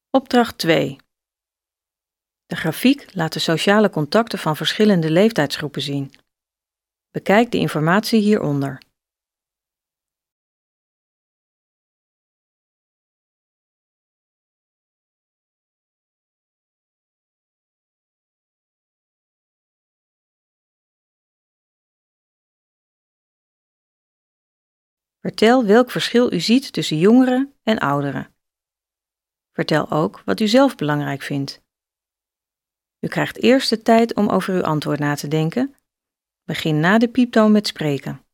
Opdracht 2. De grafiek laat de sociale contacten van verschillende leeftijdsgroepen zien. Bekijk de informatie hieronder. Vertel welk verschil u ziet tussen jongeren en ouderen. Vertel ook wat u zelf belangrijk vindt. U krijgt eerst de tijd om over uw antwoord na te denken. Begin na de pieptoon met spreken.